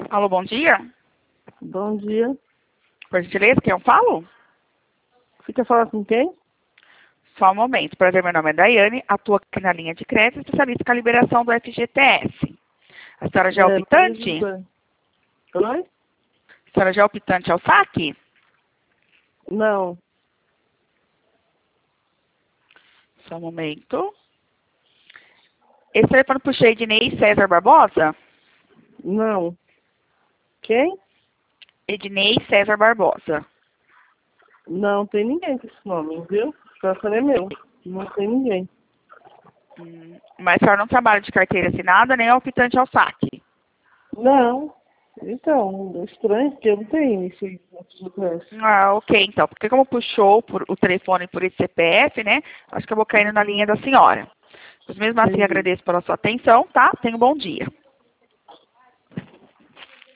Alô, bom dia. Bom dia. Por gentileza, quem eu falo? Você quer falar com quem? Só um momento. Prazer, meu nome é Daiane, atuo aqui na linha de crédito, especialista com a liberação do FGTS. A senhora já é optante? Oi? A senhora já é optante ao saque? Não. Só um momento. Esse telefone puxei de Ednei César Barbosa? Não. Quem? Ednei César Barbosa. Não tem ninguém com esse nome, viu? O telefone é meu. Não tem ninguém. Mas a senhora não trabalha de carteira assinada, nem é optante ao saque? Não. Então, é estranho, porque eu não tenho isso aí no FGTS. Ah, ok, então. Porque como puxou o telefone por esse CPF, né? Acho que eu vou caindo na linha da senhora. Mas mesmo assim, Entendi. agradeço pela sua atenção, tá? Tenha um bom dia.